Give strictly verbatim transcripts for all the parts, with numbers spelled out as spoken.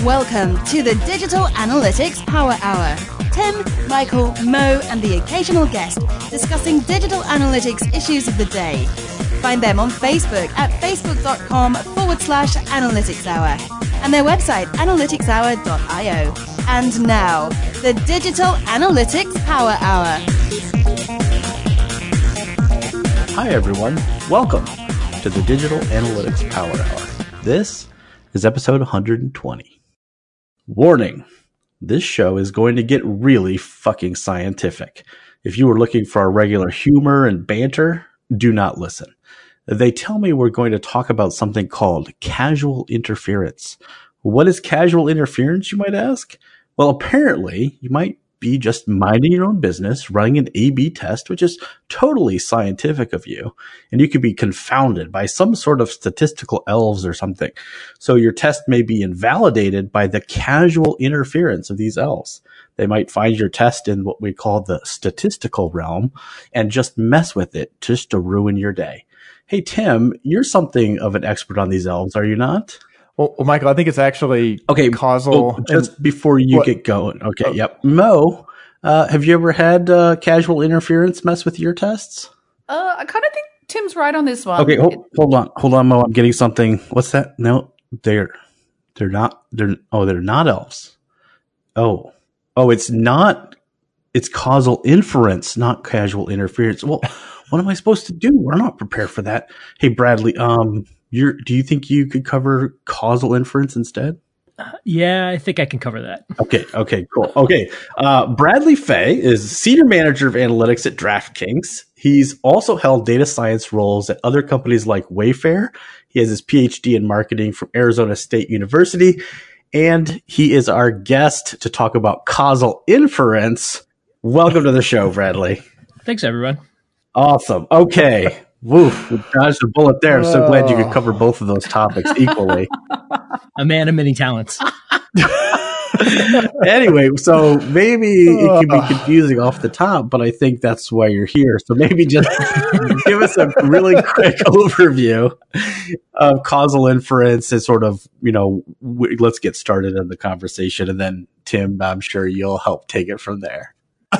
Welcome to the Digital Analytics Power Hour. Tim, Michael, Mo, and the occasional guest discussing digital analytics issues of the day. Find them on Facebook at facebook.com forward slash analytics hour and their website analytics hour dot io. And now, the Digital Analytics Power Hour. Hi everyone, welcome to the Digital Analytics Power Hour. This is episode one hundred twenty. Warning, this show is going to get really fucking scientific. If you were looking for our regular humor and banter, do not listen. They tell me we're going to talk about something called causal interference. What is causal interference, you might ask? Well, apparently, you might be just minding your own business, running an A B test, which is totally scientific of you, and you could be confounded by some sort of statistical elves or something. So your test may be invalidated by the causal interference of these elves. They might find your test in what we call the statistical realm and just mess with it just to ruin your day. Hey, Tim, you're something of an expert on these elves, are you not? Well, well, Michael, I think it's actually okay, causal. Oh, just and, before you what? get going. Okay, oh. Yep. Mo, uh, have you ever had uh, causal interference mess with your tests? Uh, I kind of think Tim's right on this one. Okay, hold, hold on. Hold on, Mo. I'm getting something. What's that? No, they're, they're not, they're, oh, they're not elves. Oh, oh, it's not, it's causal inference, not causal interference. Well, what am I supposed to do? We're not prepared for that. Hey, Bradley, um, You're, do you think you could cover causal inference instead? Uh, yeah, I think I can cover that. Okay, okay, cool. Okay, uh, Bradley Fay is Senior Manager of Analytics at DraftKings. He's also held data science roles at other companies like Wayfair. He has his P H D in marketing from Arizona State University. And he is our guest to talk about causal inference. Welcome to the show, Bradley. Thanks, everyone. Awesome. Okay. Woof, we dodged a bullet there. I'm so glad you could cover both of those topics equally. A man of many talents. Anyway, so maybe it can be confusing off the top, but I think that's why you're here. So maybe just give us a really quick overview of causal inference and sort of, you know, w- let's get started in the conversation. And then, Tim, I'm sure you'll help take it from there.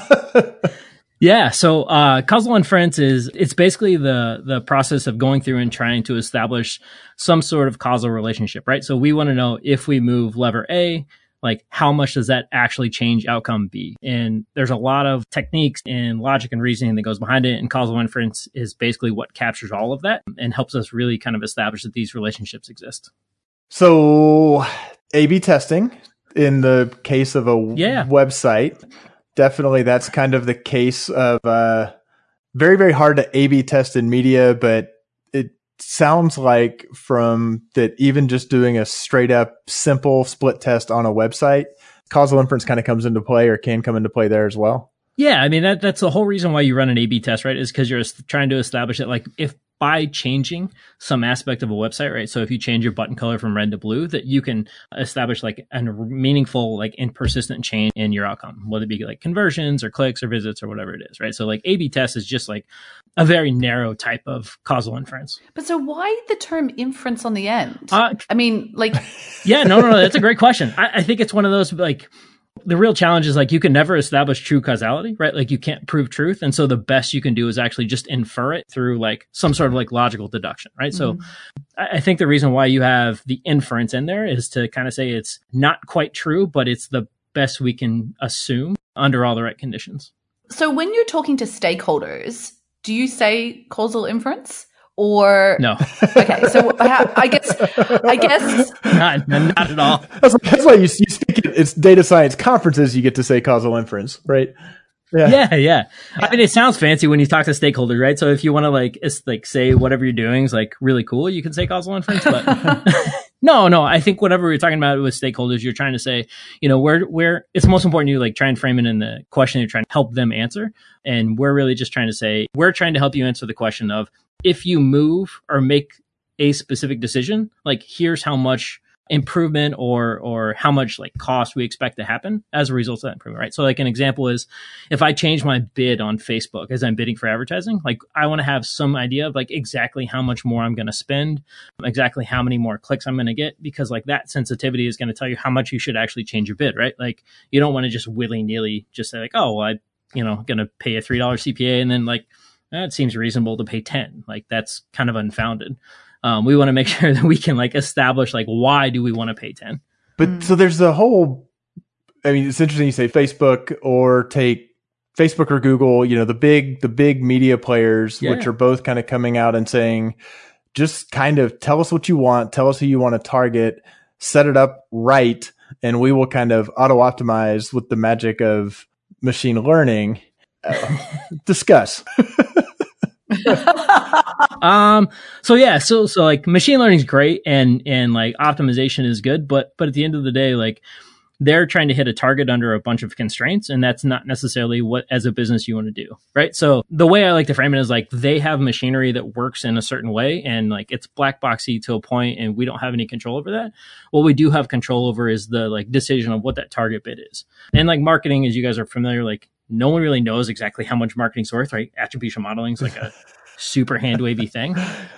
Yeah, so uh, causal inference is, it's basically the the process of going through and trying to establish some sort of causal relationship, right? So we want to know if we move lever A, like how much does that actually change outcome B? And there's a lot of techniques and logic and reasoning that goes behind it, and causal inference is basically what captures all of that and helps us really kind of establish that these relationships exist. So A B testing in the case of a yeah. website. Definitely, that's kind of the case of uh, very, very hard to A B test in media, but it sounds like from that even just doing a straight up simple split test on a website, causal inference kind of comes into play or can come into play there as well. Yeah, I mean, that that's the whole reason why you run an A B test, right? Is because you're trying to establish that, like, if by changing some aspect of a website, right? So if you change your button color from red to blue, that you can establish like a meaningful, like, and persistent change in your outcome, whether it be like conversions or clicks or visits or whatever it is, right? So like A B test is just like a very narrow type of causal inference. But so why the term inference on the end? Uh, I mean, like, yeah, no, no, no, that's a great question. I, I think it's one of those, like, the real challenge is like you can never establish true causality, right? Like you can't prove truth. And so the best you can do is actually just infer it through like some sort of like logical deduction, right? Mm-hmm. So I think the reason why you have the inference in there is to kind of say it's not quite true, but it's the best we can assume under all the right conditions. So when you're talking to stakeholders, do you say causal inference? Or no? Okay, so I guess I guess not, not at all. That's, that's why you, you speak at it's data science conferences. You get to say causal inference, right? Yeah. yeah, yeah. I mean, it sounds fancy when you talk to stakeholders, right? So if you want to like, it's like say whatever you're doing is like really cool, you can say causal inference. But no, no. I think whatever we're talking about with stakeholders, you're trying to say, you know, where where it's most important you like try and frame it in the question you're trying to help them answer, and we're really just trying to say we're trying to help you answer the question of, if you move or make a specific decision, like here's how much improvement or or how much like cost we expect to happen as a result of that improvement, right? So like an example is if I change my bid on Facebook as I'm bidding for advertising, like I want to have some idea of like exactly how much more I'm going to spend, exactly how many more clicks I'm going to get, because like that sensitivity is going to tell you how much you should actually change your bid, right? Like you don't want to just willy-nilly just say like, oh, well, I, you know, going to pay a three dollars C P A and then like, eh, it seems reasonable to pay ten. Like that's kind of unfounded. Um, we want to make sure that we can like establish like why do we want to pay ten. But mm. so there's the whole, I mean, it's interesting you say Facebook or take Facebook or Google, you know, the big, the big media players, yeah. which are both kind of coming out and saying, just kind of tell us what you want, tell us who you want to target, set it up right, and we will kind of auto optimize with the magic of machine learning. Uh, discuss. um so yeah so so like machine learning is great and and like optimization is good, but but at the end of the day, like they're trying to hit a target under a bunch of constraints, and that's not necessarily what as a business you want to do, right? So the way I like to frame it is like they have machinery that works in a certain way, and like it's black boxy to a point, and we don't have any control over that. What we do have control over is the like decision of what that target bid is. And like marketing, as you guys are familiar, like no one really knows exactly how much marketing's worth, right? Attribution modeling is like a super hand wavy thing.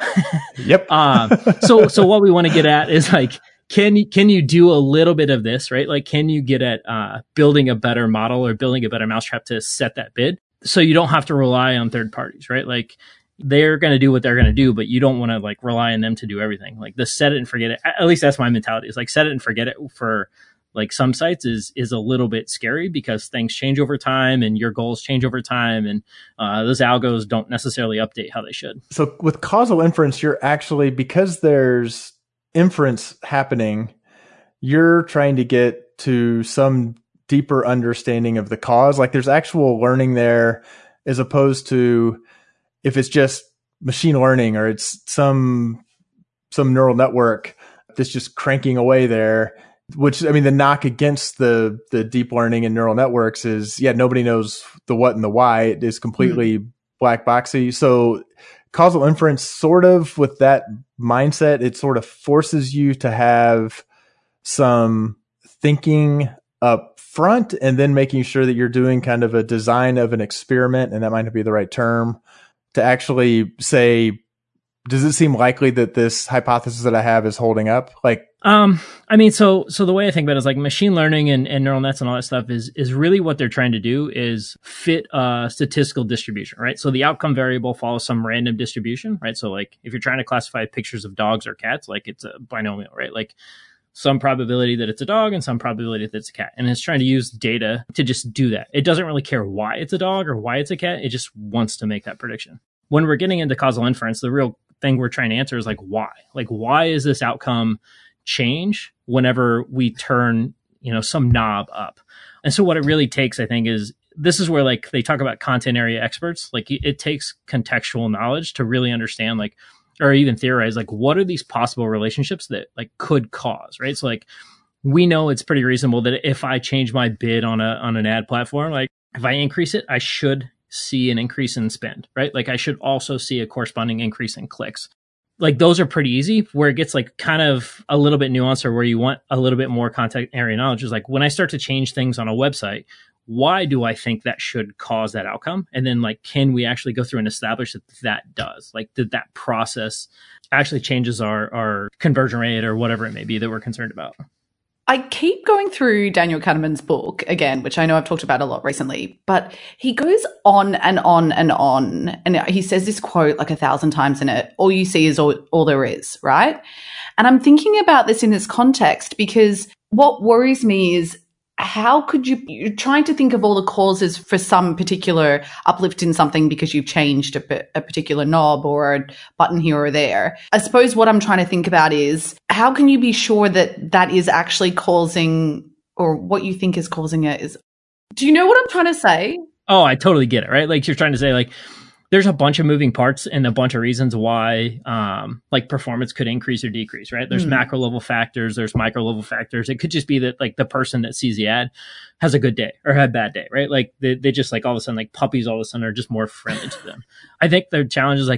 Yep. um, so, so what we want to get at is like, can you, can you do a little bit of this, right? Like, can you get at uh, building a better model or building a better mousetrap to set that bid so you don't have to rely on third parties, right? Like they're going to do what they're going to do, but you don't want to like rely on them to do everything. Like the set it and forget it. At least that's my mentality. Is like set it and forget it for like some sites is is a little bit scary because things change over time and your goals change over time, and uh, those algos don't necessarily update how they should. So with causal inference, you're actually, because there's inference happening, you're trying to get to some deeper understanding of the cause. Like there's actual learning there, as opposed to if it's just machine learning or it's some some neural network that's just cranking away there. Which, I mean, the knock against the the deep learning and neural networks is, yeah, nobody knows the what and the why. It is completely mm-hmm. black boxy. So causal inference, sort of with that mindset, it sort of forces you to have some thinking up front and then making sure that you're doing kind of a design of an experiment, and that might not be the right term, to actually say, does it seem likely that this hypothesis that I have is holding up? Like, um, I mean, so, so the way I think about it is like machine learning and, and neural nets and all that stuff is, is really what they're trying to do is fit a statistical distribution, right? So the outcome variable follows some random distribution, right? So like if you're trying to classify pictures of dogs or cats, like it's a binomial, right? Like some probability that it's a dog and some probability that it's a cat. And it's trying to use data to just do that. It doesn't really care why it's a dog or why it's a cat. It just wants to make that prediction. When we're getting into causal inference, the real thing we're trying to answer is like, why? Like, why is this outcome change whenever we turn, you know, some knob up? And so what it really takes, I think, is this is where like they talk about content area experts. Like it takes contextual knowledge to really understand, like, or even theorize, like, what are these possible relationships that like could cause, right? So like we know it's pretty reasonable that if I change my bid on a on an ad platform, like if I increase it, I should see an increase in spend, right? Like I should also see a corresponding increase in clicks. Like those are pretty easy. Where it gets like kind of a little bit nuanced or where you want a little bit more content area knowledge is like when I start to change things on a website, why do I think that should cause that outcome? And then like, can we actually go through and establish that that does? Like, did that process actually changes our, our conversion rate or whatever it may be that we're concerned about? I keep going through Daniel Kahneman's book again, which I know I've talked about a lot recently, but he goes on and on and on. And he says this quote like a thousand times in it, all you see is all, all there is, right? And I'm thinking about this in this context because what worries me is how could you, you're trying to think of all the causes for some particular uplift in something because you've changed a, a particular knob or a button here or there. I suppose what I'm trying to think about is how can you be sure that that is actually causing, or what you think is causing it is, do you know what I'm trying to say? Oh, I totally get it, right? Like you're trying to say like, there's a bunch of moving parts and a bunch of reasons why um, like performance could increase or decrease, right? There's mm. macro level factors, there's micro level factors. It could just be that like the person that sees the ad has a good day or had a bad day, right? Like they, they just like all of a sudden like puppies all of a sudden are just more friendly to them. I think the challenge is like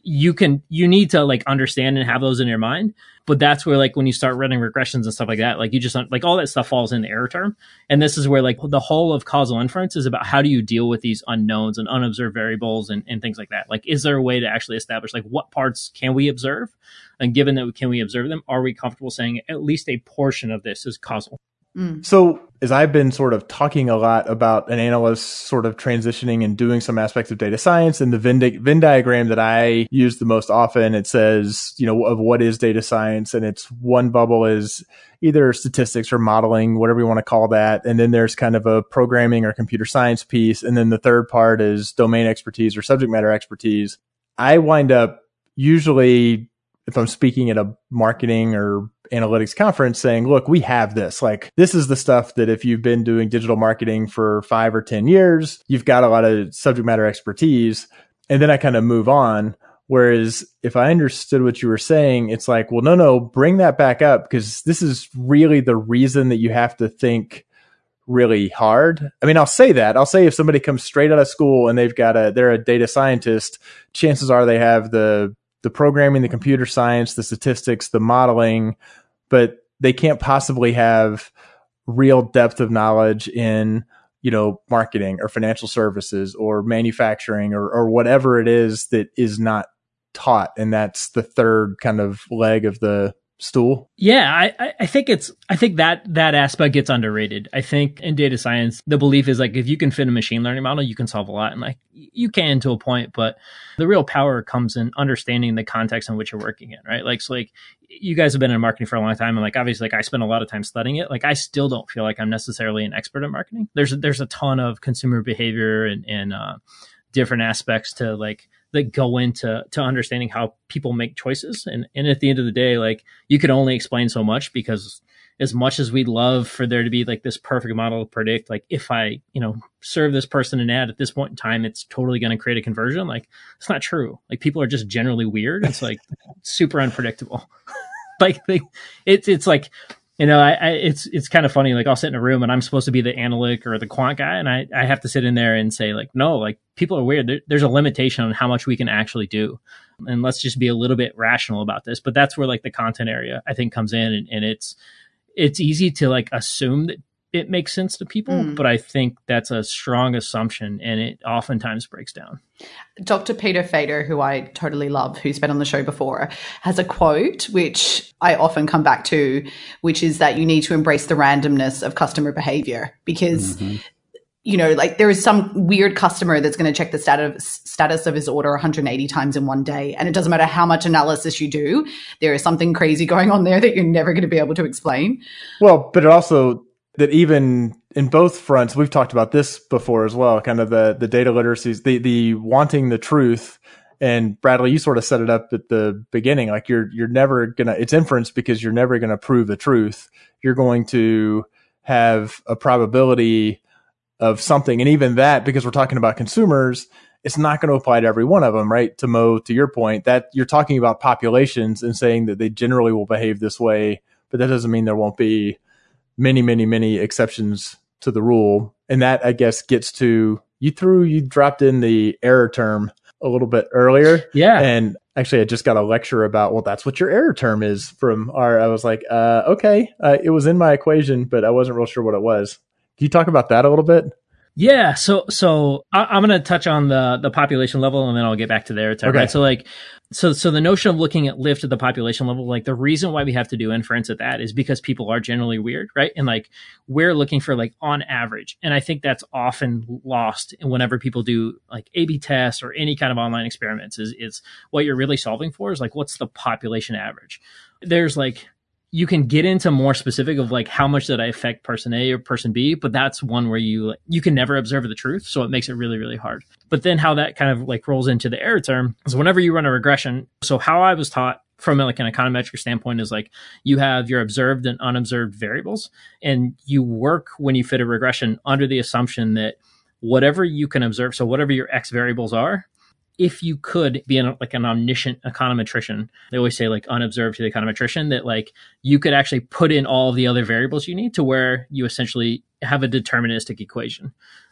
you can, you need to like understand and have those in your mind. But that's where like when you start running regressions and stuff like that, like you just like all that stuff falls in the error term. And this is where like the whole of causal inference is about how do you deal with these unknowns and unobserved variables and, and things like that. Like, is there a way to actually establish like what parts can we observe? And given that we can we observe them, are we comfortable saying at least a portion of this is causal? Mm. So as I've been sort of talking a lot about an analyst sort of transitioning and doing some aspects of data science, and the Venn, di- Venn diagram that I use the most often, it says, you know, of what is data science. And it's one bubble is either statistics or modeling, whatever you want to call that. And then there's kind of a programming or computer science piece. And then the third part is domain expertise or subject matter expertise. I wind up usually, if I'm speaking at a marketing or analytics conference, saying, look, we have this. Like, this is the stuff that if you've been doing digital marketing for five or ten years, you've got a lot of subject matter expertise. And then I kind of move on. Whereas if I understood what you were saying, it's like, well, no, no, bring that back up, because this is really the reason that you have to think really hard. I mean, I'll say that. I'll say if somebody comes straight out of school and they've got a, they're a data scientist, chances are they have the the programming, the computer science, the statistics, the modeling, but they can't possibly have real depth of knowledge in, you know, marketing or financial services or manufacturing or, or whatever it is that is not taught. And that's the third kind of leg of the stool. Yeah, I, I think it's, I think that that aspect gets underrated. I think in data science, the belief is like, if you can fit a machine learning model, you can solve a lot. And like, you can to a point, but the real power comes in understanding the context in which you're working in, right? Like, so like, you guys have been in marketing for a long time. And like, obviously, like I spent a lot of time studying it. Like, I still don't feel like I'm necessarily an expert in marketing. There's, there's a ton of consumer behavior and, and uh, different aspects to like, that go into to understanding how people make choices. And, and at the end of the day, like you can only explain so much, because as much as we'd love for there to be like this perfect model to predict, like if I, you know, serve this person an ad at this point in time, it's totally going to create a conversion. Like it's not true. Like people are just generally weird. It's like super unpredictable. like they, it's, it's like, you know, I, I, it's it's kind of funny. Like I'll sit in a room and I'm supposed to be the analytic or the quant guy, and I, I have to sit in there and say like, no, like people are weird. There, there's a limitation on how much we can actually do, and let's just be a little bit rational about this. But that's where like the content area I think comes in, and, and it's it's easy to like assume that it makes sense to people, mm. but I think that's a strong assumption, and it oftentimes breaks down. Doctor Peter Fader, who I totally love, who's been on the show before, has a quote which I often come back to, which is that you need to embrace the randomness of customer behavior, because mm-hmm. you know, like there is some weird customer that's going to check the status status of his order one hundred eighty times in one day. And it doesn't matter how much analysis you do, there is something crazy going on there that you're never going to be able to explain. Well, but it also, that even in both fronts, we've talked about this before as well, kind of the, the data literacies, the, the wanting the truth. And Bradley, you sort of set it up at the beginning. Like you're, you're never going to, it's inference because you're never going to prove the truth. You're going to have a probability of something. And even that, because we're talking about consumers, it's not going to apply to every one of them, right? To Mo, to your point, that you're talking about populations and saying that they generally will behave this way, but that doesn't mean there won't be many, many, many exceptions to the rule. And that, I guess, gets to, you threw, you dropped in the error term a little bit earlier. Yeah. And actually, I just got a lecture about, well, that's what your error term is from our, I was like, uh, okay, uh, it was in my equation, but I wasn't real sure what it was. Can you talk about that a little bit? Yeah, so so I, I'm going to touch on the the population level, and then I'll get back to there. Too, okay. Right? So like, so so the notion of looking at lift at the population level, like the reason why we have to do inference at that is because people are generally weird, right? And like we're looking for like on average, and I think that's often lost whenever people do like A B tests or any kind of online experiments. Is is what you're really solving for is like what's the population average? There's like, you can get into more specific of like how much did I affect person A or person B, but that's one where you you can never observe the truth, so it makes it really, really hard. But then how that kind of like rolls into the error term is whenever you run a regression. So how I was taught from like an econometric standpoint is like you have your observed and unobserved variables, and you work when you fit a regression under the assumption that whatever you can observe, so whatever your X variables are, if you could be an, like an omniscient econometrician, they always say like unobserved to the econometrician, that like you could actually put in all of the other variables you need to where you essentially have a deterministic equation.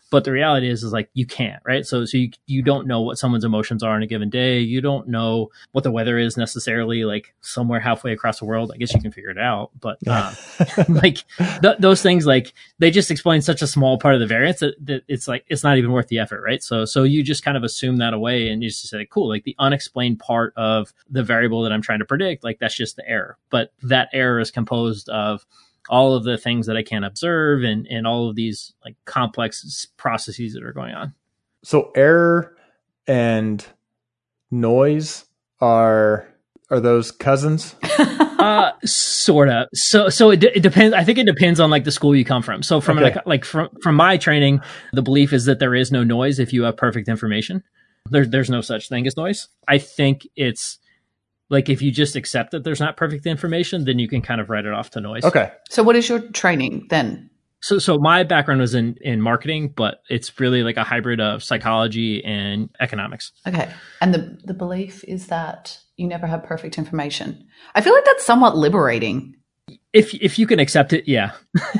But the reality is, is like, you can't, right? So, so you, you don't know what someone's emotions are on a given day. You don't know what the weather is necessarily, like somewhere halfway across the world. I guess you can figure it out, but um, like th- those things, like they just explain such a small part of the variance that, that it's like, it's not even worth the effort, right? So, so you just kind of assume that away and you just say, cool, like the unexplained part of the variable that I'm trying to predict, like that's just the error. But that error is composed of all of the things that I can't observe and, and all of these like complex processes that are going on. So error and noise are, are those cousins? uh, sort of. So, so it, it depends. I think it depends on like the school you come from. So from Okay. like, like from, from my training, the belief is that there is no noise if you have perfect information. There's, there's no such thing as noise. I think it's, like if you just accept that there's not perfect information, then you can kind of write it off to noise. Okay. So what is your training then? So so my background was in, in marketing, but it's really like a hybrid of psychology and economics. Okay. And the, the belief is that you never have perfect information. I feel like that's somewhat liberating. If if you can accept it, yeah.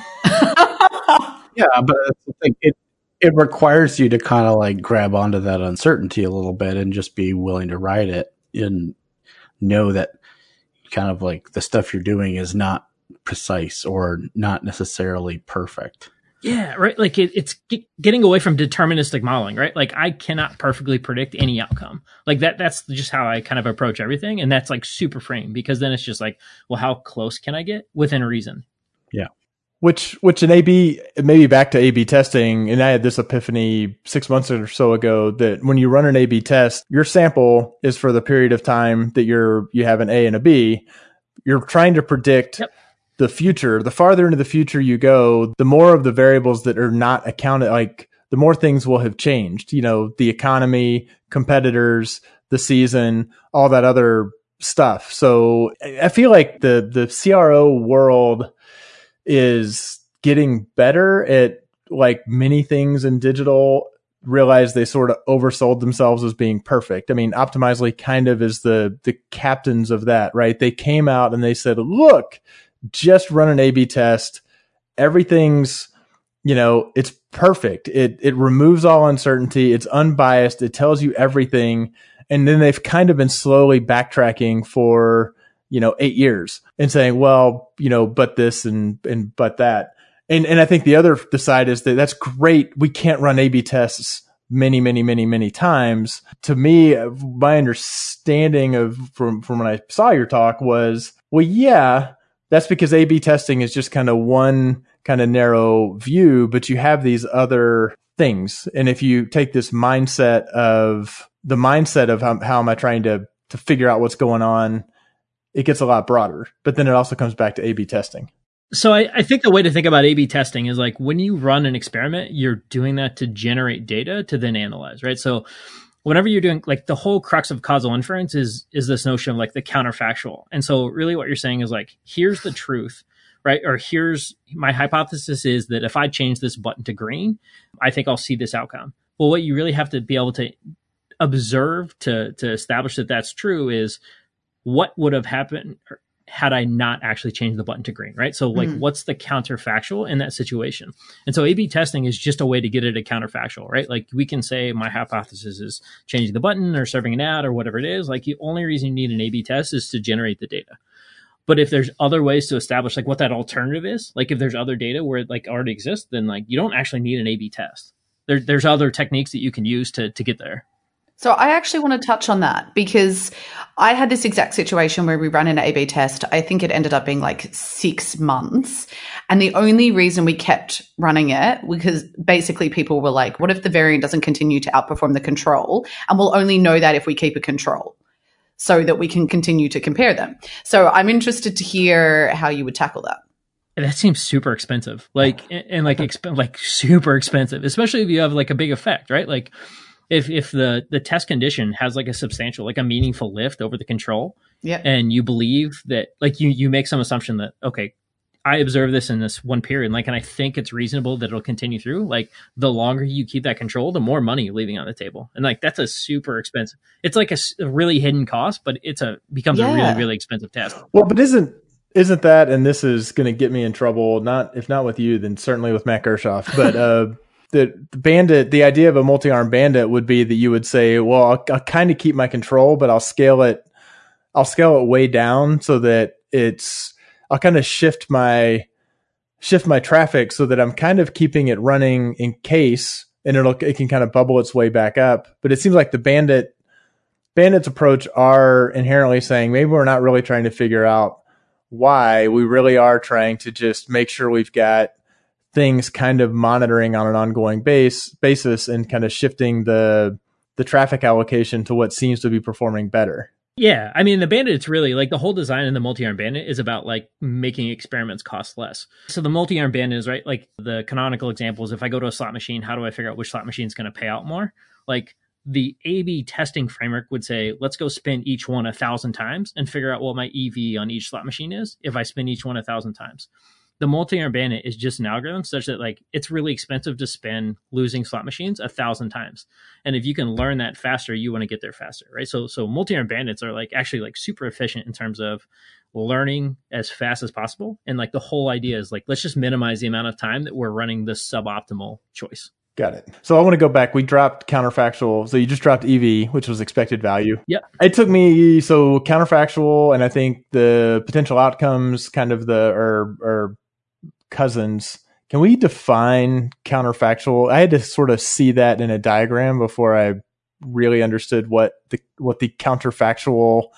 Yeah, but that's the thing. It it requires you to kind of like grab onto that uncertainty a little bit and just be willing to ride it and know that kind of like the stuff you're doing is not precise or not necessarily perfect. Yeah, right. Like it, it's get, getting away from deterministic modeling, right? Like I cannot perfectly predict any outcome. Like that. That's just how I kind of approach everything, and that's like super freeing because then it's just like, well, how close can I get within reason? Yeah. Which, which in A B, maybe back to A B testing, and I had this epiphany six months or so ago that when you run an A B test, your sample is for the period of time that you're, you have an A and a B. You're trying to predict Yep. the future. The farther into the future you go, the more of the variables that are not accounted, like the more things will have changed, you know, the economy, competitors, the season, all that other stuff. So I feel like the, the C R O world is getting better at like many things in digital, realize they sort of oversold themselves as being perfect. I mean, Optimizely kind of is the, the captains of that, right? They came out and they said, look, just run an A B test. Everything's, you know, it's perfect. It, it removes all uncertainty. It's unbiased. It tells you everything. And then they've kind of been slowly backtracking for, you know, eight years and saying, well, you know, but this and, and, but that. And, and I think the other, the side is that that's great. We can't run A B tests many, many, many, many times. To me, my understanding of from, from when I saw your talk was, well, yeah, that's because A B testing is just kind of one kind of narrow view, but you have these other things. And if you take this mindset of the mindset of how, how am I trying to, to figure out what's going on, it gets a lot broader, but then it also comes back to A B testing. So I, I think the way to think about A B testing is like when you run an experiment, you're doing that to generate data to then analyze, right? So whenever you're doing like the whole crux of causal inference is, is this notion of like the counterfactual. And so really what you're saying is like, here's the truth, right? Or here's my hypothesis is that if I change this button to green, I think I'll see this outcome. Well, what you really have to be able to observe to, to establish that that's true is what would have happened had I not actually changed the button to green, right? So like, mm. what's the counterfactual in that situation? And so A B testing is just a way to get at a counterfactual, right? Like we can say my hypothesis is changing the button or serving an ad or whatever it is. Like the only reason you need an A B test is to generate the data. But if there's other ways to establish like what that alternative is, like if there's other data where it like already exists, then like you don't actually need an A B test. There, there's other techniques that you can use to to get there. So I actually want to touch on that because I had this exact situation where we ran an A B test. I think it ended up being like six months. And the only reason we kept running it, because basically people were like, what if the variant doesn't continue to outperform the control? And we'll only know that if we keep a control so that we can continue to compare them. So I'm interested to hear how you would tackle that. And that seems super expensive, like, and, and like, exp- like super expensive, especially if you have like a big effect, right? Like, If if the, the test condition has like a substantial, like a meaningful lift over the control, yeah, and you believe that, like you you make some assumption that, okay, I observe this in this one period, like, and I think it's reasonable that it'll continue through. Like, the longer you keep that control, the more money you're leaving on the table, and like that's a super expensive. It's like a, a really hidden cost, but it's a becomes yeah. a really really expensive test. Well, but isn't isn't that? And this is going to get me in trouble. Not if not with you, then certainly with Matt Gershoff, but. uh the bandit, the idea of a multi-armed bandit would be that you would say, well, I'll, I'll kind of keep my control, but I'll scale it, I'll scale it way down so that it's, I'll kind of shift my, shift my traffic so that I'm kind of keeping it running in case, and it'll, it can kind of bubble its way back up. But it seems like the bandit, bandit's approach are inherently saying, maybe we're not really trying to figure out why. We really are trying to just make sure we've got things kind of monitoring on an ongoing base basis and kind of shifting the the traffic allocation to what seems to be performing better. Yeah, I mean, the bandit, it's really like the whole design in the multi-arm bandit is about like making experiments cost less. So the multi-arm bandit is right. Like the canonical example is if I go to a slot machine, how do I figure out which slot machine is going to pay out more? Like the A B testing framework would say, let's go spin each one a thousand times and figure out what my E V on each slot machine is if I spin each one a thousand times. The multi-arm bandit is just an algorithm such that like it's really expensive to spin losing slot machines a thousand times. And if you can learn that faster, you want to get there faster, right? So so multi-arm bandits are like actually like super efficient in terms of learning as fast as possible. And like the whole idea is like, let's just minimize the amount of time that we're running the suboptimal choice. Got it. So I want to go back. We dropped counterfactual. So you just dropped E V, which was expected value. Yeah. It took me, so counterfactual, and I think the potential outcomes kind of the, or, or cousins. Can we define counterfactual? I had to sort of see that in a diagram before I really understood what the, what the counterfactual,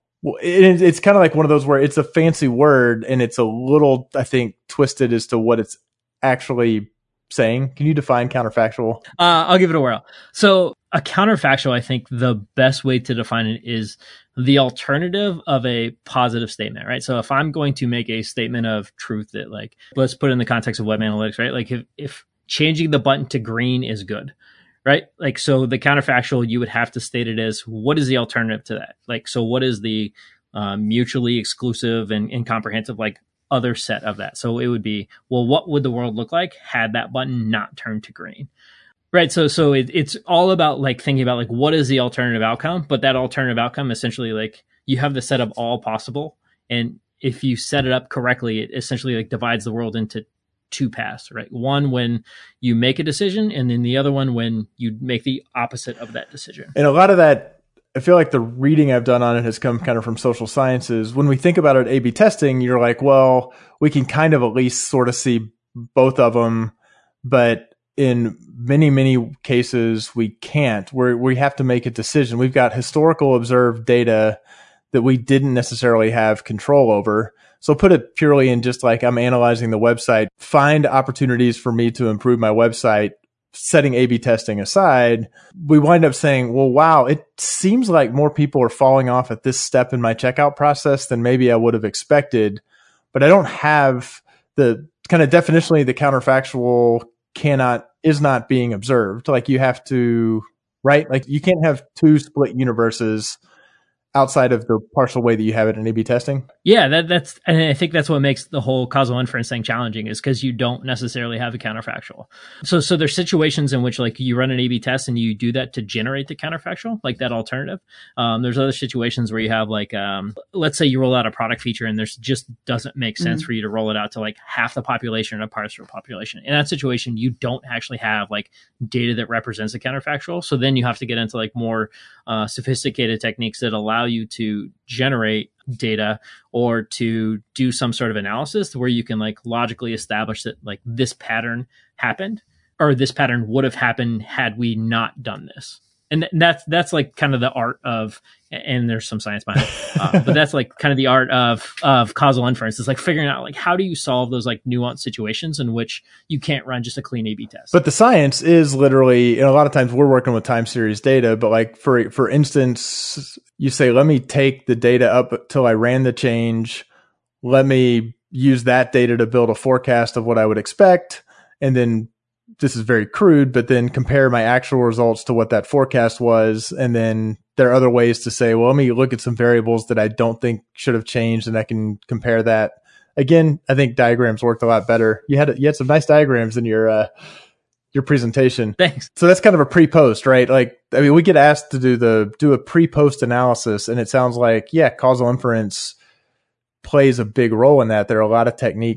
it, it's kind of like one of those where it's a fancy word and it's a little, I think, twisted as to what it's actually saying. Can you define counterfactual? Uh, I'll give it a whirl. So a counterfactual, I think the best way to define it is the alternative of a positive statement, right? So if I'm going to make a statement of truth that like, let's put it in the context of web analytics, right? Like if, if changing the button to green is good, right? Like, so the counterfactual, you would have to state it as, what is the alternative to that? Like, so what is the uh, mutually exclusive and incomprehensive, like, other set of that? So it would be, well, what would the world look like had that button not turned to green? Right. So, so it, it's all about like thinking about like, what is the alternative outcome? But that alternative outcome, essentially, like you have the set of all possible. And if you set it up correctly, it essentially like divides the world into two paths, right? One, when you make a decision, and then the other one, when you make the opposite of that decision. And a lot of that, I feel like the reading I've done on it has come kind of from social sciences. When we think about it, A B testing, you're like, well, we can kind of at least sort of see both of them, but in many, many cases, we can't. We're, we have to make a decision. We've got historical observed data that we didn't necessarily have control over. So put it purely in just like I'm analyzing the website, find opportunities for me to improve my website, setting A B testing aside, we wind up saying, well, wow, it seems like more people are falling off at this step in my checkout process than maybe I would have expected. But I don't have the kind of definitionally the counterfactual cannot, is not being observed. Like you have to, right? Like you can't have two split universes outside of the partial way that you have it in A B testing. Yeah, that, that's, and I think that's what makes the whole causal inference thing challenging, is because you don't necessarily have a counterfactual. So, so there's situations in which like you run an A B test and you do that to generate the counterfactual, like that alternative. Um, there's other situations where you have like, um, let's say you roll out a product feature and there's just doesn't make sense mm-hmm. for you to roll it out to like half the population or a partial population. In that situation, you don't actually have like data that represents the counterfactual. So then you have to get into like more uh, sophisticated techniques that allow you to generate data or to do some sort of analysis where you can like logically establish that like this pattern happened or this pattern would have happened had we not done this. And th- that's that's like kind of the art of, and there's some science behind it, uh, but that's like kind of the art of of causal inference. It's like figuring out like how do you solve those like nuanced situations in which you can't run just a clean A B test. But the science is literally, and a lot of times we're working with time series data, but like for for instance, you say, let me take the data up till I ran the change. Let me use that data to build a forecast of what I would expect, and then this is very crude, but then compare my actual results to what that forecast was. And then there are other ways to say, well, let me look at some variables that I don't think should have changed, and I can compare that. Again, I think diagrams worked a lot better. You had you had some nice diagrams in your uh, your presentation. Thanks. So that's kind of a pre-post, right? Like, I mean, we get asked to do the do a pre-post analysis, and it sounds like, yeah, causal inference plays a big role in that. There are a lot of techniques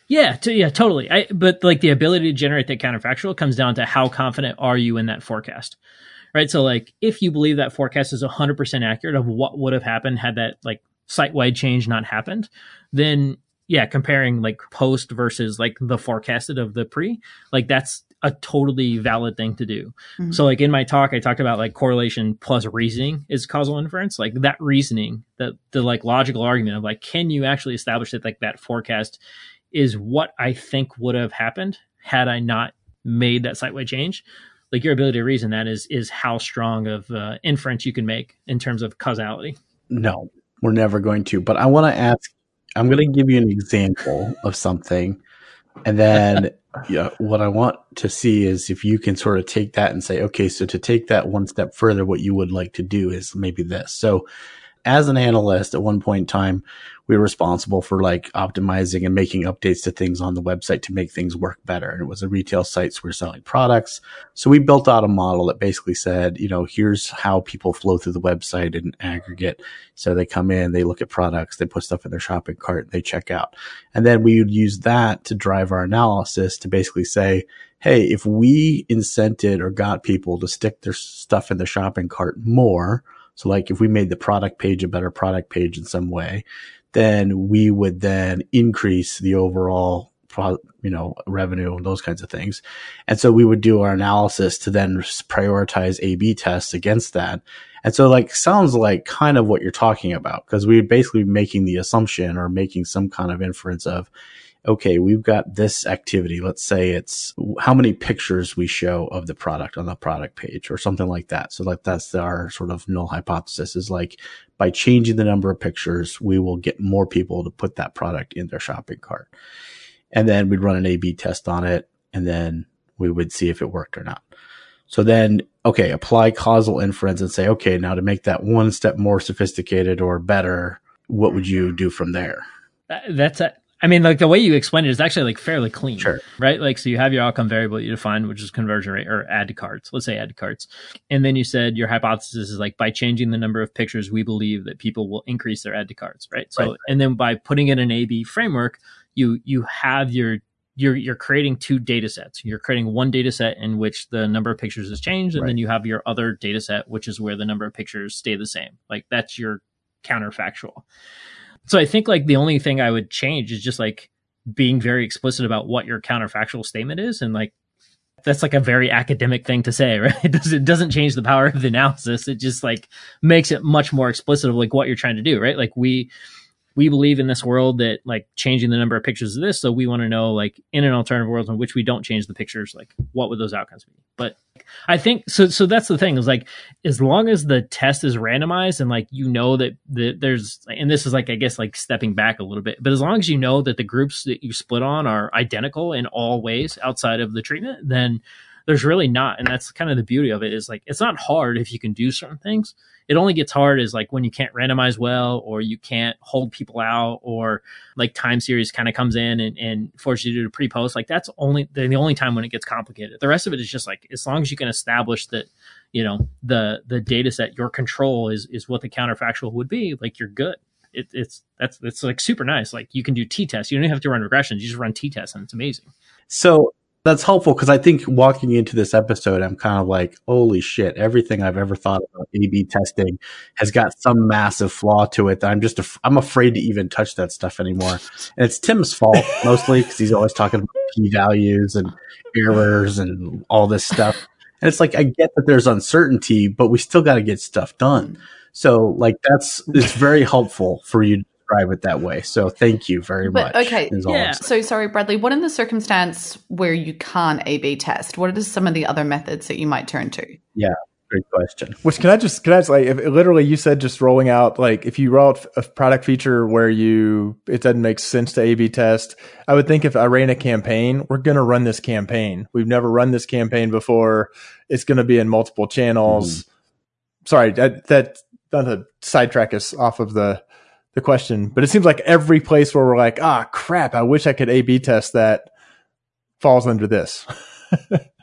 Yeah, to, yeah, totally. I, but like the ability to generate that counterfactual comes down to how confident are you in that forecast, right? So like if you believe that forecast is one hundred percent accurate of what would have happened had that like site-wide change not happened, then yeah, comparing like post versus like the forecasted of the pre, like that's a totally valid thing to do. Mm-hmm. So like in my talk, I talked about like correlation plus reasoning is causal inference. Like that reasoning, that the like logical argument of like, can you actually establish that like that forecast is what I think would have happened had I not made that site-wide change? Like your ability to reason that is is how strong of uh, inference you can make in terms of causality. No, we're never going to. But I want to ask, I'm going to give you an example of something. And then yeah, what I want to see is if you can sort of take that and say, okay, so to take that one step further, what you would like to do is maybe this. So as an analyst at one point in time, we were responsible for like optimizing and making updates to things on the website to make things work better. And it was a retail site, so we were selling products. So we built out a model that basically said, you know, here's how people flow through the website in aggregate. So they come in, they look at products, they put stuff in their shopping cart, they check out. And then we would use that to drive our analysis to basically say, hey, if we incented or got people to stick their stuff in the shopping cart more, so like if we made the product page a better product page in some way, then we would then increase the overall, you know, revenue and those kinds of things. And so we would do our analysis to then prioritize A B tests against that. And so like sounds like kind of what you're talking about, because we would basically be making the assumption or making some kind of inference of, okay, we've got this activity. Let's say it's how many pictures we show of the product on the product page or something like that. So like that's our sort of null hypothesis is like by changing the number of pictures, we will get more people to put that product in their shopping cart. And then we'd run an A B test on it, and then we would see if it worked or not. So then, okay, apply causal inference and say, okay, now to make that one step more sophisticated or better, what would you do from there? That's a I mean, like the way you explain it is actually like fairly clean, sure. Right? Like, so you have your outcome variable you define, which is conversion rate or add to carts. Let's say add to carts. And then you said your hypothesis is like by changing the number of pictures, we believe that people will increase their add to carts, right? So, right, right. And then by putting in an A B framework, you, you have your, you're, you're creating two data sets. You're creating one data set in which the number of pictures has changed. And right. Then you have your other data set, which is where the number of pictures stay the same. Like that's your counterfactual. So I think like the only thing I would change is just like being very explicit about what your counterfactual statement is. And like, that's like a very academic thing to say, right? It doesn't, it doesn't change the power of the analysis. It just like makes it much more explicit of like what you're trying to do, right? Like we, we believe in this world that like changing the number of pictures is this. So we want to know like in an alternative world in which we don't change the pictures, like what would those outcomes be? But I think so. So that's the thing is like, as long as the test is randomized and like, you know, that, that there's, and this is like, I guess like stepping back a little bit, but as long as you know that the groups that you split on are identical in all ways outside of the treatment, then there's really not. And that's kind of the beauty of it is like, it's not hard if you can do certain things. It only gets hard is like when you can't randomize well, or you can't hold people out, or like time series kind of comes in and, and forces you to do pre-post. Like that's only the, the only time when it gets complicated. The rest of it is just like, as long as you can establish that, you know, the, the data set, your control is, is what the counterfactual would be, like you're good. It, it's, that's, it's like super nice. Like you can do t-tests. You don't even have to run regressions. You just run t-tests and it's amazing. So that's helpful because I think walking into this episode, I'm kind of like, holy shit, everything I've ever thought about A B testing has got some massive flaw to it that I'm just, af- I'm afraid to even touch that stuff anymore. And it's Tim's fault mostly because he's always talking about p-values and errors and all this stuff. And it's like, I get that there's uncertainty, but we still got to get stuff done. So like, that's, it's very helpful for you to describe it that way. So thank you very but, much. Okay. Yeah. So sorry, Bradley, what in the circumstance where you can't A B test? What are some of the other methods that you might turn to? Yeah. Great question. Which can I just, can I just like, if literally you said just rolling out, like if you roll out a product feature where you, it doesn't make sense to A B test, I would think if I ran a campaign, we're going to run this campaign. We've never run this campaign before. It's going to be in multiple channels. Mm-hmm. Sorry, that, that, not to sidetrack us off of the, the question, but it seems like every place where we're like, ah, crap, I wish I could A B test that falls under this.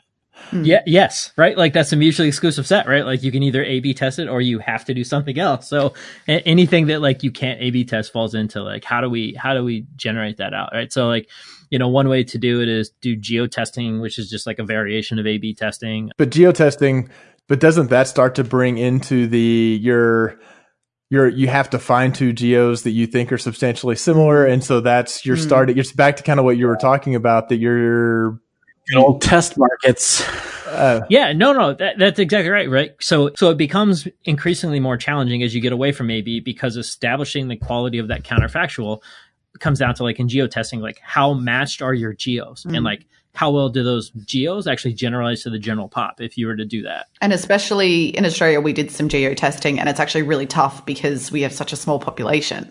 Yeah. Yes. Right. Like that's a mutually exclusive set, right? Like you can either A B test it or you have to do something else. So a- anything that like you can't A B test falls into like, how do we, how do we generate that out? Right. So like, you know, one way to do it is do geotesting, which is just like a variation of A B testing. But geotesting, but doesn't that start to bring into the, your, your, you have to find two geos that you think are substantially similar. And so that's, you're mm. starting, it's back to kind of what you were talking about, that you're, Good old test markets. Uh, yeah, no, no, that, that's exactly right, right? So, so it becomes increasingly more challenging as you get away from A B, because establishing the quality of that counterfactual comes down to like in geotesting, like how matched are your geos, mm. and like how well do those geos actually generalize to the general pop if you were to do that? And especially in Australia, we did some geo testing, and it's actually really tough because we have such a small population.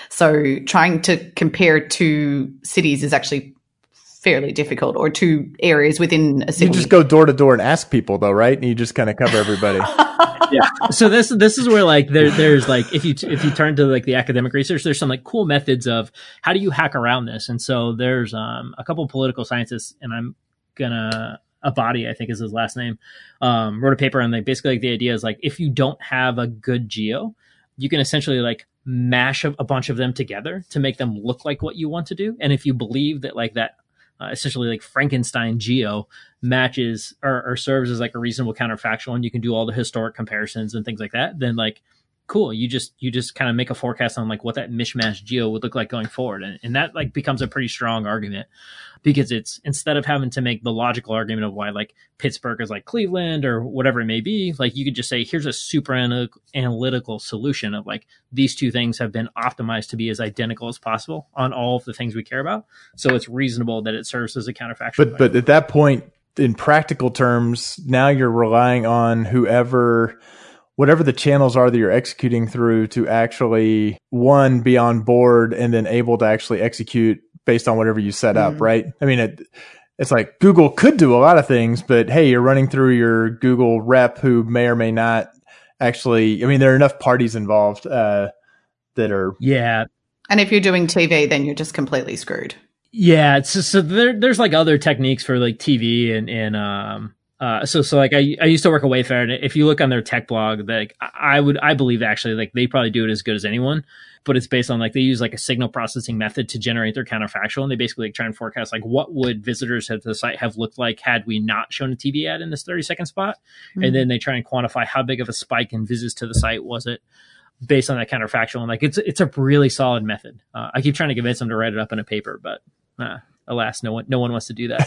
So trying to compare two cities is actually fairly difficult, or two areas within a city. You just go door to door and ask people though, right? And you just kind of cover everybody. Yeah. So this this is where like there there's like if you if you turn to like the academic research, there's some like cool methods of how do you hack around this. And so there's um a couple of political scientists, and I'm gonna Abadi, I think is his last name, um, wrote a paper on like basically like the idea is like if you don't have a good geo, you can essentially like mash a, a bunch of them together to make them look like what you want to do. And if you believe that like that Uh, essentially like Frankenstein geo matches or, or serves as like a reasonable counterfactual, and you can do all the historic comparisons and things like that, then like cool, you just you just kind of make a forecast on like what that mishmash geo would look like going forward, and, and that like becomes a pretty strong argument, because it's instead of having to make the logical argument of why like Pittsburgh is like Cleveland or whatever it may be, like you could just say here's a super ana- analytical solution of like these two things have been optimized to be as identical as possible on all of the things we care about, so it's reasonable that it serves as a counterfactual. But but at that point, in practical terms, now you're relying on whoever, whatever the channels are that you're executing through, to actually, one, be on board and then able to actually execute based on whatever you set up, mm. right? I mean, it, it's like Google could do a lot of things, but hey, you're running through your Google rep who may or may not actually, I mean, there are enough parties involved uh, that are. Yeah. And if you're doing T V, then you're just completely screwed. Yeah. It's just, so there, there's like other techniques for like T V and, and, um, Uh, so, so like I, I used to work at Wayfair, and if you look on their tech blog, like I would, I believe actually like they probably do it as good as anyone, but it's based on like, they use like a signal processing method to generate their counterfactual. And they basically like, try and forecast like what would visitors at the site have looked like had we not shown a T V ad in this thirty second spot. Mm-hmm. And then they try and quantify how big of a spike in visits to the site was it based on that counterfactual. And like, it's, it's a really solid method. Uh, I keep trying to convince them to write it up in a paper, but, uh, alas, no one, no one wants to do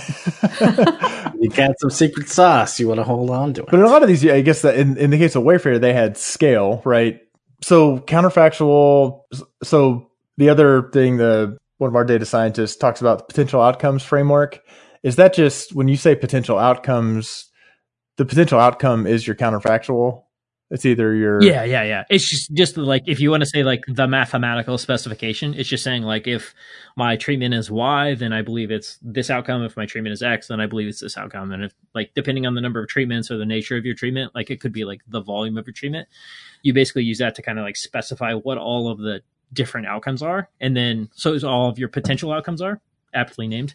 that. You got some secret sauce. You want to hold on to it. But in a lot of these, I guess that in, in the case of Wayfair, they had scale, right? So counterfactual. So the other thing, the one of our data scientists talks about the potential outcomes framework. Is that just when you say potential outcomes, the potential outcome is your counterfactual? It's either your yeah yeah yeah it's just just like if you want to say like the mathematical specification, it's just saying like if my treatment is Y, then I believe it's this outcome. If my treatment is X, then I believe it's this outcome. And if like depending on the number of treatments or the nature of your treatment, like it could be like the volume of your treatment, you basically use that to kind of like specify what all of the different outcomes are, and then so all of your potential outcomes are aptly named.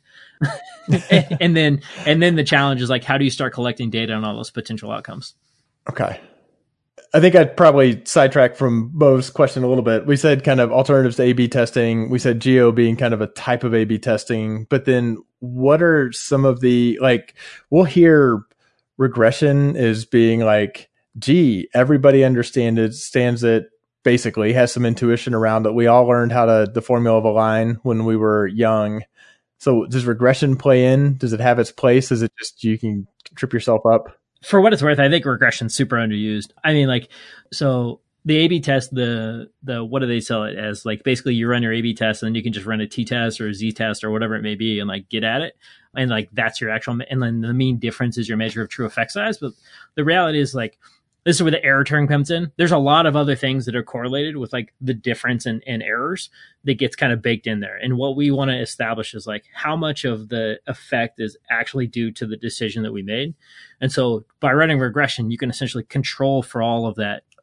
and, and then and then the challenge is like how do you start collecting data on all those potential outcomes? Okay. I think I'd probably sidetrack from Bo's question a little bit. We said kind of alternatives to A B testing. We said geo being kind of a type of A B testing, but then what are some of the, like, we'll hear regression as being like, gee, everybody understands it, stands it, basically has some intuition around it. We all learned how to, the formula of a line when we were young. So does regression play in? Does it have its place? Is it just, you can trip yourself up? For what it's worth, I think regression's super underused. I mean, like, so the A B test, the, the, what do they sell it as? Like, basically you run your A B test and then you can just run a T test or a Z test or whatever it may be and like get at it. And like, that's your actual, and then the mean difference is your measure of true effect size. But the reality is like, this is where the error term comes in. There's a lot of other things that are correlated with like the difference in, in errors that gets kind of baked in there. And what we want to establish is like how much of the effect is actually due to the decision that we made. And so by running regression, you can essentially control for all of that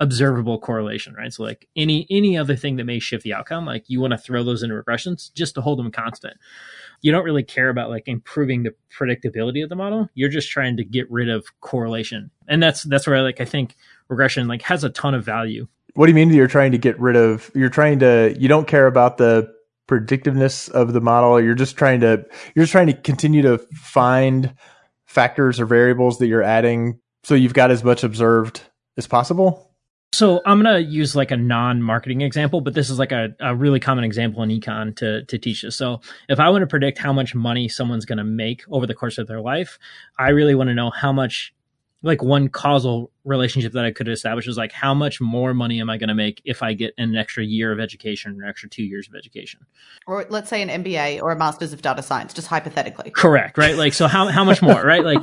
observable correlation, right? So like any any other thing that may shift the outcome, like you want to throw those into regressions just to hold them constant. You don't really care about like improving the predictability of the model. You're just trying to get rid of correlation. And that's that's where like I think regression like has a ton of value. What do you mean you're trying to get rid of, you're trying to, you don't care about the predictiveness of the model. You're just trying to, you're just trying to continue to find factors or variables that you're adding so you've got as much observed as possible? So I'm going to use like a non-marketing example, but this is like a, a really common example in econ to, to teach this. So if I want to predict how much money someone's going to make over the course of their life, I really want to know how much, like one causal relationship that I could establish is like, how much more money am I going to make if I get an extra year of education or an extra two years of education? Or let's say an M B A or a master's of data science, just hypothetically. Correct, right? Like, so how, how much more, right? Like,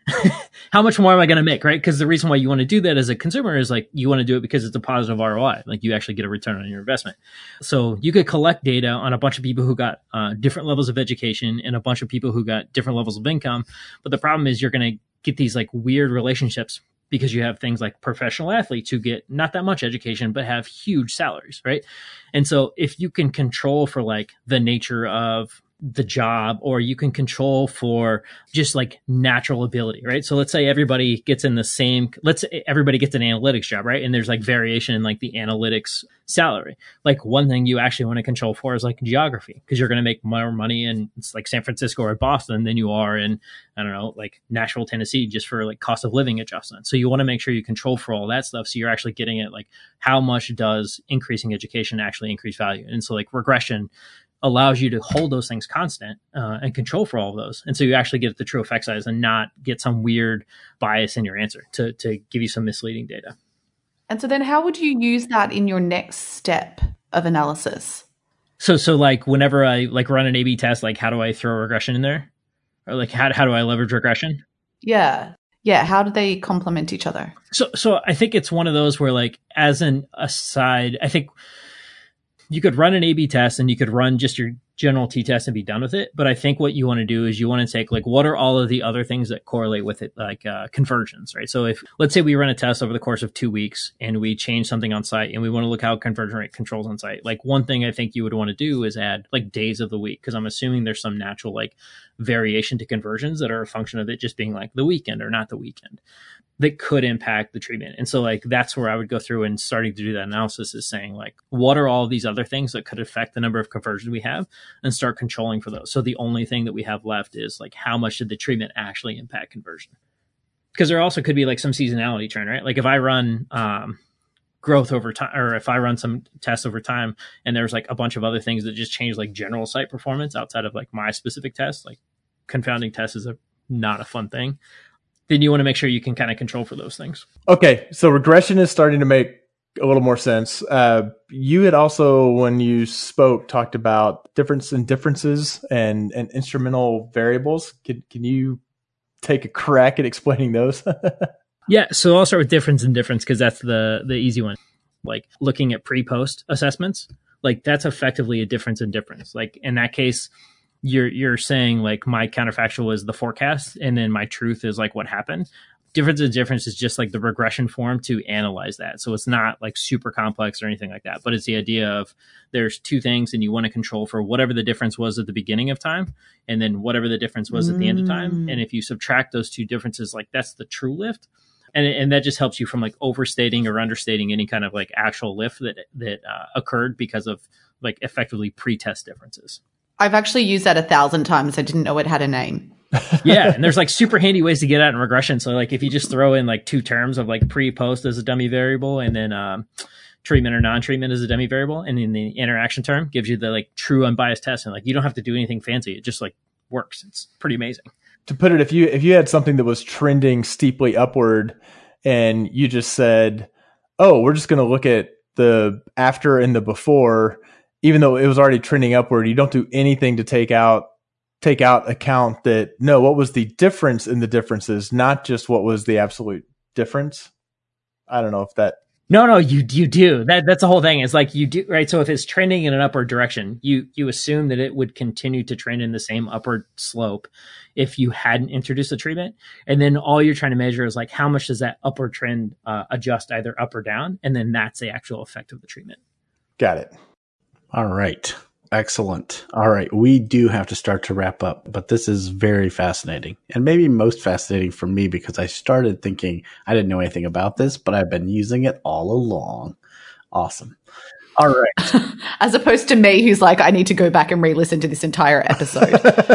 how much more am I going to make, right? Because the reason why you want to do that as a consumer is like, you want to do it because it's a positive R O I. Like you actually get a return on your investment. So you could collect data on a bunch of people who got uh, different levels of education and a bunch of people who got different levels of income. But the problem is you're going to get these like weird relationships because you have things like professional athletes who get not that much education, but have huge salaries, right? And so if you can control for like the nature of the job, or you can control for just like natural ability, right? So let's say everybody gets in the same, let's say everybody gets an analytics job, right? And there's like variation in like the analytics salary. Like one thing you actually want to control for is like geography, because you're going to make more money in it's like San Francisco or Boston than you are in, I don't know, like Nashville, Tennessee, just for like cost of living adjustment. So you want to make sure you control for all that stuff. So you're actually getting it like how much does increasing education actually increase value? And so like regression allows you to hold those things constant uh, and control for all of those. And so you actually get the true effect size and not get some weird bias in your answer to, to give you some misleading data. And so then how would you use that in your next step of analysis? So, so like whenever I like run an A B test, like how do I throw regression in there? Or like how, how do I leverage regression? Yeah. Yeah. How do they complement each other? So, so I think it's one of those where like as an aside, I think you could run an A B test and you could run just your general t-test and be done with it. But I think what you want to do is you want to take like, what are all of the other things that correlate with it? Like uh, conversions, right? So if, let's say we run a test over the course of two weeks and we change something on site and we want to look how conversion rate controls on site. Like one thing I think you would want to do is add like days of the week, because I'm assuming there's some natural like variation to conversions that are a function of it just being like the weekend or not the weekend that could impact the treatment. And so like, that's where I would go through and starting to do that analysis is saying like, what are all these other things that could affect the number of conversions we have and start controlling for those. So the only thing that we have left is like, how much did the treatment actually impact conversion? Because there also could be like some seasonality trend, right? Like if I run um, growth over time, or if I run some tests over time and there's like a bunch of other things that just change like general site performance outside of like my specific test, like confounding tests is a, not a fun thing. Then you want to make sure you can kind of control for those things. Okay. So regression is starting to make a little more sense. Uh, you had also, when you spoke, talked about difference in differences and, and instrumental variables. Can, can you take a crack at explaining those? Yeah. So I'll start with difference and difference because that's the, the easy one. Like looking at pre-post assessments, like that's effectively a difference in difference. Like in that case, you're you're saying like my counterfactual is the forecast and then my truth is like what happened. Difference and difference is just like the regression form to analyze that. So it's not like super complex or anything like that, but it's the idea of there's two things and you want to control for whatever the difference was at the beginning of time and then whatever the difference was at the end of time. And if you subtract those two differences, like that's the true lift. And, and that just helps you from like overstating or understating any kind of like actual lift that, that uh, occurred because of like effectively pre-test differences. I've actually used that a thousand times. I didn't know it had a name. Yeah. And there's like super handy ways to get at in regression. So like if you just throw in like two terms of like pre-post as a dummy variable and then um, treatment or non-treatment as a dummy variable, and then the interaction term gives you the like true unbiased test. And like you don't have to do anything fancy. It just like works. It's pretty amazing. To put it, if you if you had something that was trending steeply upward and you just said, oh, we're just going to look at the after and the before, even though it was already trending upward, you don't do anything to take out take out account that, no, what was the difference in the differences, not just what was the absolute difference. I don't know if that No, no, you you do. That that's the whole thing. It's like you do, right? So if it's trending in an upward direction, you you assume that it would continue to trend in the same upward slope if you hadn't introduced a treatment. And then all you're trying to measure is like how much does that upward trend uh, adjust either up or down, and then that's the actual effect of the treatment. Got it. All right. Excellent. All right. We do have to start to wrap up, but this is very fascinating, and maybe most fascinating for me because I started thinking I didn't know anything about this, but I've been using it all along. Awesome. All right. As opposed to me, who's like, I need to go back and re-listen to this entire episode.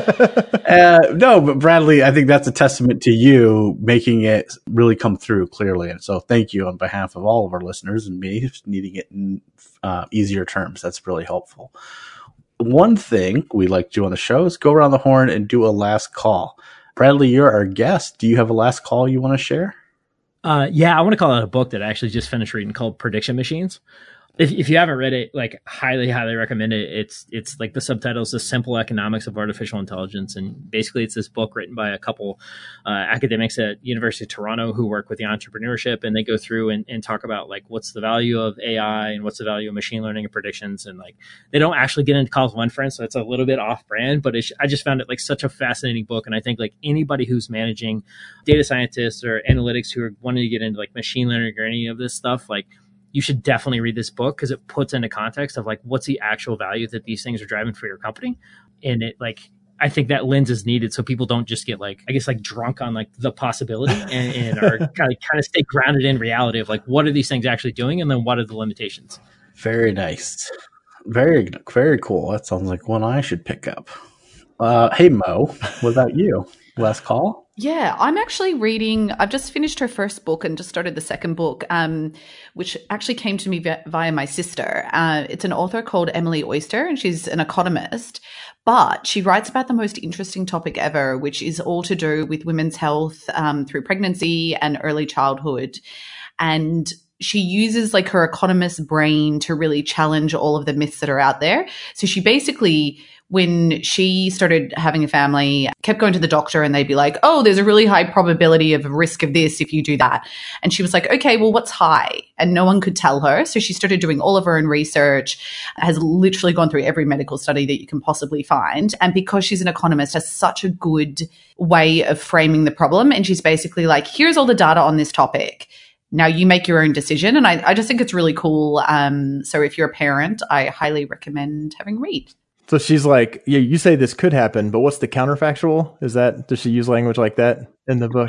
uh, no, but Bradley, I think that's a testament to you making it really come through clearly. And so thank you on behalf of all of our listeners and me needing it in uh, easier terms. That's really helpful. One thing we like to do on the show is go around the horn and do a last call. Bradley, you're our guest. Do you have a last call you want to share? Uh, yeah, I want to call out a book that I actually just finished reading called Prediction Machines. If if you haven't read it, like highly, highly recommend it. It's it's like the subtitle is The Simple Economics of Artificial Intelligence. And basically it's this book written by a couple uh, academics at University of Toronto who work with the entrepreneurship. And they go through and, and talk about like what's the value of A I and what's the value of machine learning and predictions. And like they don't actually get into causal inference. So it's a little bit off brand, but it's, I just found it like such a fascinating book. And I think like anybody who's managing data scientists or analytics who are wanting to get into like machine learning or any of this stuff, like you should definitely read this book because it puts into context of like what's the actual value that these things are driving for your company. And it like, I think that lens is needed so people don't just get like, I guess like drunk on like the possibility and, and are kind of kind of stay grounded in reality of like, what are these things actually doing? And then what are the limitations? Very nice. Very, very cool. That sounds like one I should pick up. Uh, hey, Mo, what about you? Last call? Yeah, I'm actually reading, I've just finished her first book and just started the second book, um, which actually came to me via, via my sister. Uh, it's an author called Emily Oyster, and she's an economist, but she writes about the most interesting topic ever, which is all to do with women's health um, through pregnancy and early childhood. And she uses like her economist brain to really challenge all of the myths that are out there. So she basically, when she started having a family, kept going to the doctor and they'd be like, oh, there's a really high probability of a risk of this if you do that. And she was like, okay, well, what's high? And no one could tell her. So she started doing all of her own research, has literally gone through every medical study that you can possibly find. And because she's an economist, has such a good way of framing the problem. And she's basically like, here's all the data on this topic. Now you make your own decision. And I, I just think it's really cool. Um, so if you're a parent, I highly recommend having a read. So she's like, yeah, you say this could happen, but what's the counterfactual? Is that, does she use language like that in the book?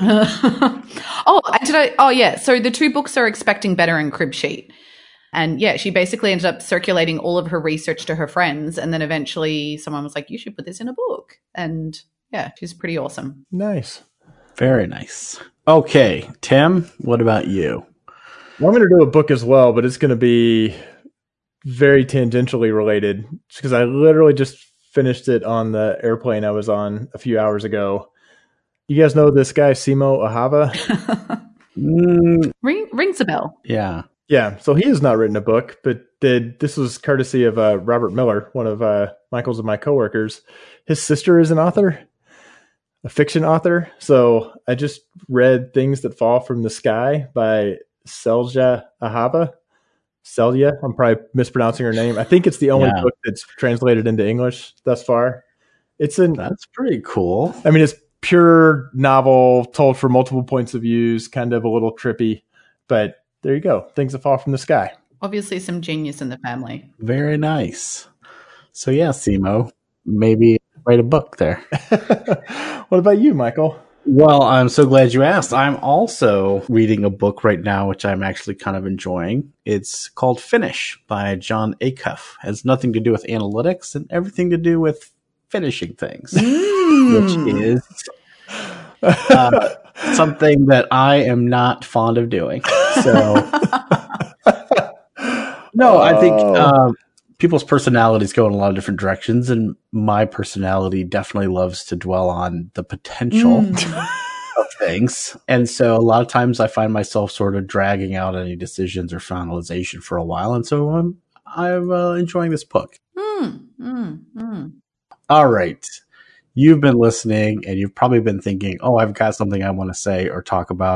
oh, did I? Oh, yeah. So the two books are Expecting Better and Crib Sheet. And yeah, she basically ended up circulating all of her research to her friends. And then eventually someone was like, you should put this in a book. And yeah, she's pretty awesome. Nice. Very nice. Okay, Tim, what about you? Well, I'm going to do a book as well, but it's going to be very tangentially related because I literally just finished it on the airplane I was on a few hours ago. You guys know this guy, Simo Ahava? mm, Ring, rings a bell. Yeah. Yeah. So he has not written a book, but did, this was courtesy of uh, Robert Miller, one of uh, Michael's and my coworkers. His sister is an author, a fiction author. So I just read Things That Fall from the Sky by Selja Ahava. Celia, I'm probably mispronouncing her name. I think it's the only yeah. book that's translated into English thus far. It's an That's pretty cool. I mean, it's pure novel told from multiple points of views, kind of a little trippy, but there you go. Things That Fall from the Sky. Obviously some genius in the family. Very nice. So yeah, Simo, maybe write a book there. What about you, Michael? Well, I'm so glad you asked. I'm also reading a book right now, which I'm actually kind of enjoying. It's called Finish by Jon Acuff. It has nothing to do with analytics and everything to do with finishing things, mm. which is uh, something that I am not fond of doing. So, no, I think uh, people's personalities go in a lot of different directions, and my personality definitely loves to dwell on the potential mm. of things. And so a lot of times I find myself sort of dragging out any decisions or finalization for a while. And so I'm, I'm uh, enjoying this book. Mm, mm, mm. All right. You've been listening and you've probably been thinking, oh, I've got something I want to say or talk about.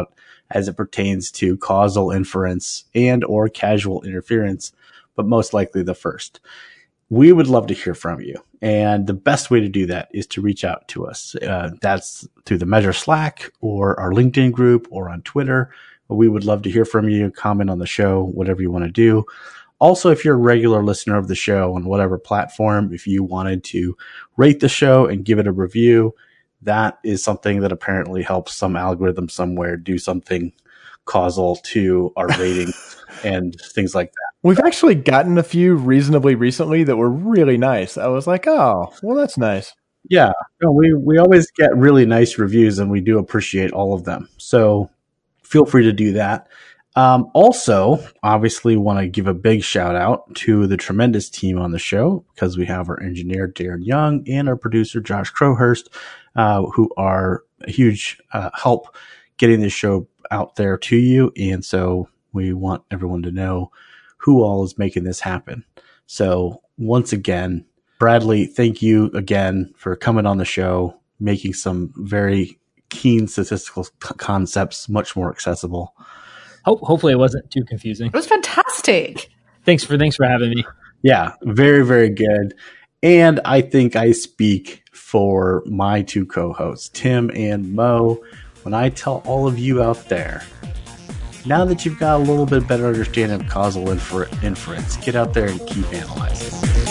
as it pertains to causal inference and or casual interference, but most likely the first. We would love to hear from you. And the best way to do that is to reach out to us. Uh, that's through the Measure Slack or our LinkedIn group or on Twitter. We would love to hear from you, comment on the show, whatever you want to do. Also, if you're a regular listener of the show on whatever platform, if you wanted to rate the show and give it a review, that is something that apparently helps some algorithm somewhere do something causal to our rating and things like that. We've actually gotten a few reasonably recently that were really nice. I was like, oh, well, that's nice. Yeah, no, we, we always get really nice reviews, and we do appreciate all of them. So feel free to do that. Um, also, obviously, want to give a big shout out to the tremendous team on the show, because we have our engineer, Darren Young, and our producer, Josh Crowhurst, uh, who are a huge uh, help getting this show out there to you. And so we want everyone to know who all is making this happen. So once again, Bradley, thank you again for coming on the show, making some very keen statistical c- concepts much more accessible. Ho- hopefully it wasn't too confusing. It was fantastic. Thanks for thanks for having me. Yeah, very, very good. And I think I speak for my two co-hosts, Tim and Mo, when I tell all of you out there, now that you've got a little bit better understanding of causal infer- inference, get out there and keep analyzing.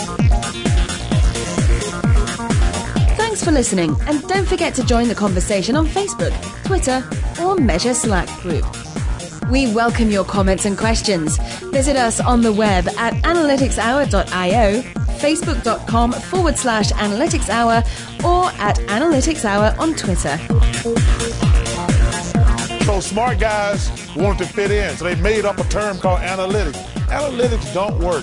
Thanks for listening, and don't forget to join the conversation on Facebook, Twitter, or Measure Slack group. We welcome your comments and questions. Visit us on the web at analytics hour dot io, facebook.com forward slash analytics hour, or at analytics hour on Twitter. So smart guys wanted to fit in, so they made up a term called analytics. Analytics don't work.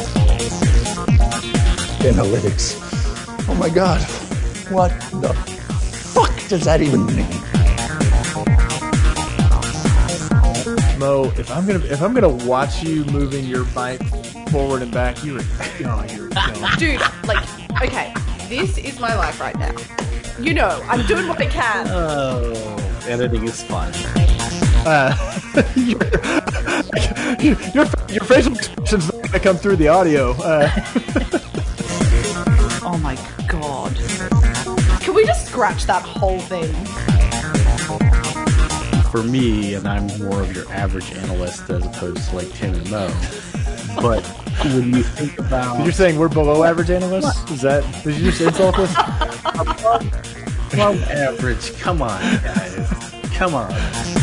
Analytics. Oh my God. What the fuck does that even mean? Mo, if I'm gonna if I'm gonna watch you moving your bike forward and back, you were oh, you're killing. Dude, like, okay, this is my life right now. You know, I'm doing what I can. Oh, editing is fun. Uh, your, your, your facial expression's not gonna come through the audio. Uh. Oh my God. Can we just scratch that whole thing? For me, and I'm more of your average analyst as opposed to like Tim and Mo, but when you think about... You're saying we're below average analysts? What? Is that... Did you just insult us? Well, average. Come on, guys. Come on.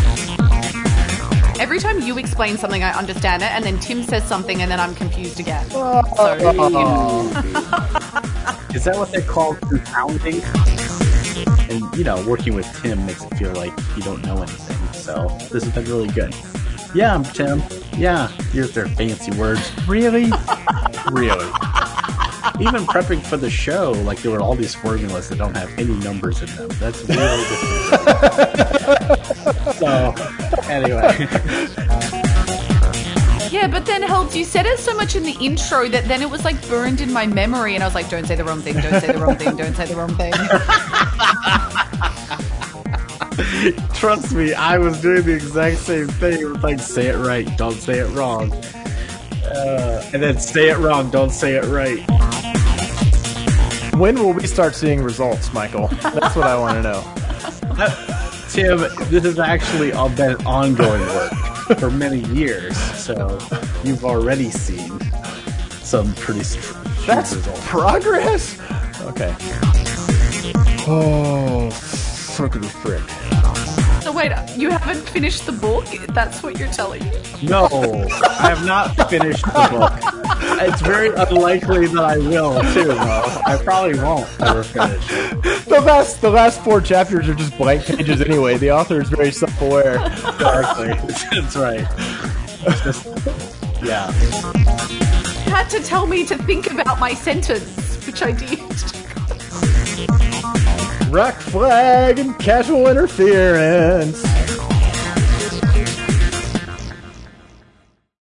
Every time you explain something, I understand it, and then Tim says something, and then I'm confused again. So, you know. Is that what they call confounding? And, you know, working with Tim makes it feel like you don't know anything. So this has been really good. Yeah, I'm Tim. Yeah, here's their fancy words. Really? Really? Even prepping for the show, like there were all these formulas that don't have any numbers in them. That's really difficult. So, anyway. Yeah, but then, Helps, you said it so much in the intro that then it was like burned in my memory, and I was like, don't say the wrong thing, don't say the wrong thing, don't say the wrong thing. Trust me, I was doing the exact same thing. It was like, say it right, don't say it wrong. Uh, and then say it wrong, don't say it right. When will we start seeing results, Michael? That's what I want to know. Uh, Tim, this has actually all been ongoing work for many years, so you've already seen some pretty strong That's results. Progress? Okay. Oh, frick of the frick. So wait, you haven't finished the book? That's what you're telling me? No, I have not finished the book. It's very unlikely that I will, too, though. I probably won't ever finish it. The last, the last four chapters are just blank pages anyway. The author is very self-aware. Exactly. That's right. It's just, yeah. You had to tell me to think about my sentence, which I did. Rock flag and casual interference.